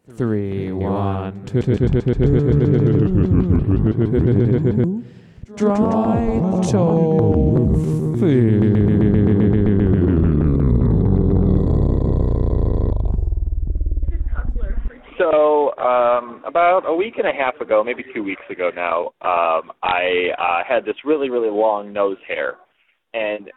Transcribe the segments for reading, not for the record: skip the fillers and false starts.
Three, one, two. Dry So, about a week and a half ago, maybe 2 weeks ago now, I had this really, really long nose hair, and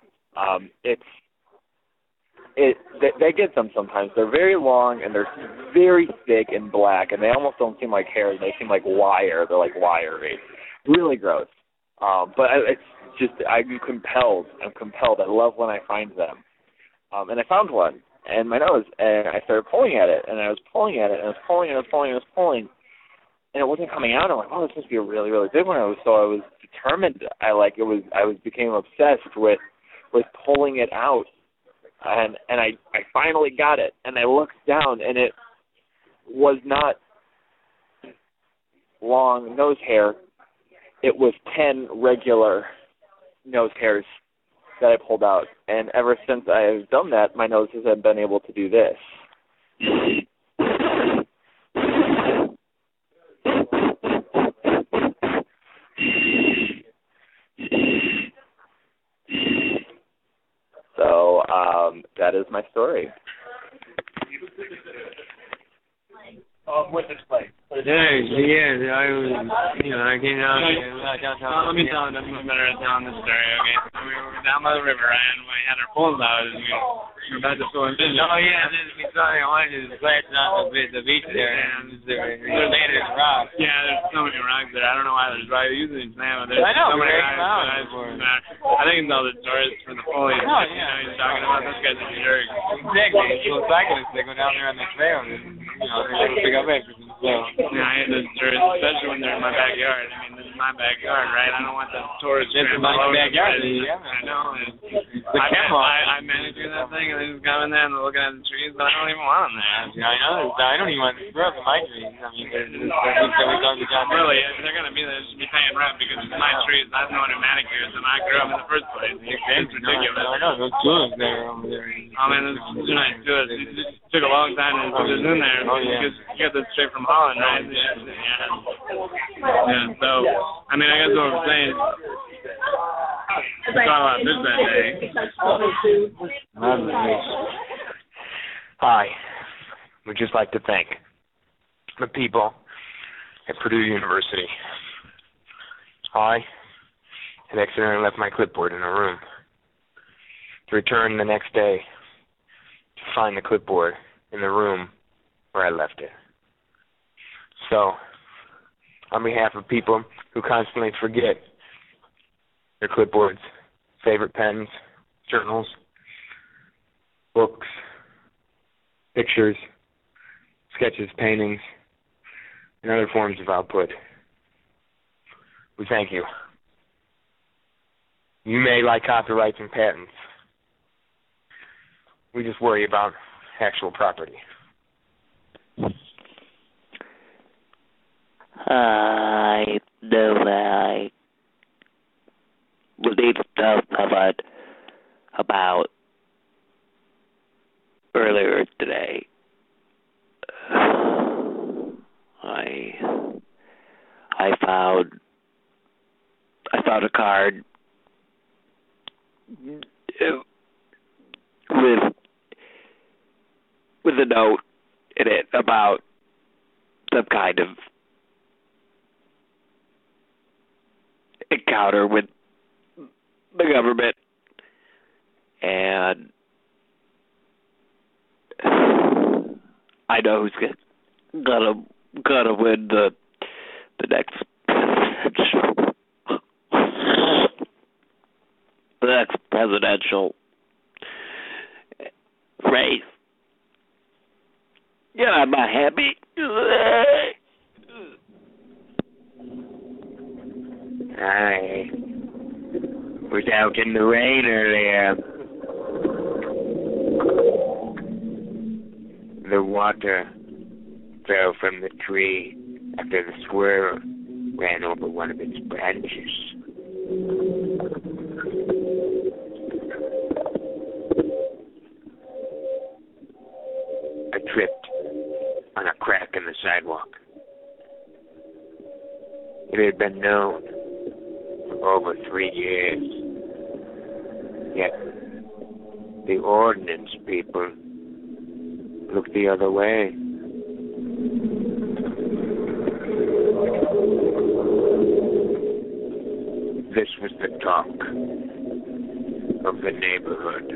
they get them sometimes. They're very long and they're very thick and black, and they almost don't seem like hair. They seem like wire. They're like wiry. Really gross. But it's just I'm compelled. I love when I find them. And I found one in my nose, and I started pulling at it, and I was pulling at it, and I was pulling, and it wasn't coming out. I'm like, oh, this must be a really, really big one. So I was determined. I became obsessed with pulling it out, and I finally got it. And I looked down, and it was not long nose hair. It was 10 regular nose hairs that I pulled out. And ever since I have done that, my nose hasn't been able to do this. So that is my story. With this place. I came down downtown. Let me tell you better tell this story, okay? We were down by the river, and we had our phones out, and we were about to go in business. Oh, yeah, and then we saw I wanted to splash down the beach there, and there's rocks. Yeah, there's so many rocks there. I don't know why there's rocks. Usually it's not, but there's so many rocks. I think it's all the tourists from the foliage. Oh, yeah. He's talking about those guys are jerks. Exactly. So cyclists, they go down there on the trail, and, they pick up everything. So, yeah, I hate those tourists, especially when they're in my backyard. I mean, this is my backyard, right? I don't want the tourists in my backyard. I know. I'm managing that thing, and they just come in there and they're looking at the trees, but I don't even want them there. I know. I don't even want to screw up in my trees. I mean, really, if they're going to be there, they should be paying rent because it's my trees. I'm the one who manicures them. I grew up in the first place. It's ridiculous. I know. Those tulips there over there. Oh, man, those are nice tulips. It took a long time to put this in there. Oh, yeah. Because you got this straight from Holland, right? Yeah, so, I mean, I guess what I'm saying, we talk about this that day. Hi. We'd just like to thank the people at Purdue University. I had accidentally left my clipboard in a room. To return the next day to find the clipboard in the room where I left it. So, on behalf of people who constantly forget their clipboards, favorite pens, journals, books, pictures, sketches, paintings, and other forms of output, we thank you. You may like copyrights and patents. We just worry about actual property. I know that I will need to tell someone about earlier today. I found a card with a note in it about some kind of encounter with the government, and I know who's gonna win the next presidential race. Yeah, I'm not happy. I was out in the rain earlier. The water fell from the tree after the squirrel ran over one of its branches. I tripped on a crack crack in the sidewalk. It had been known for over 3 years. Yet the ordnance people looked the other way. This was the talk of the neighborhood.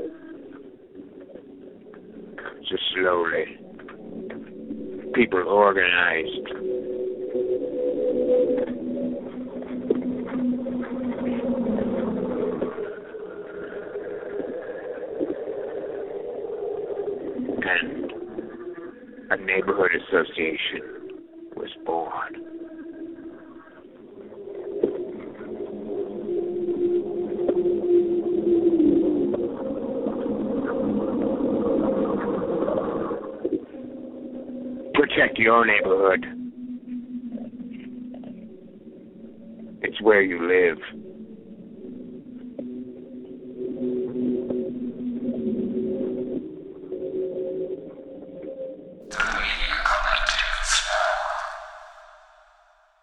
So slowly, people organized. And a neighborhood association was born. Protect your neighborhood. It's where you live.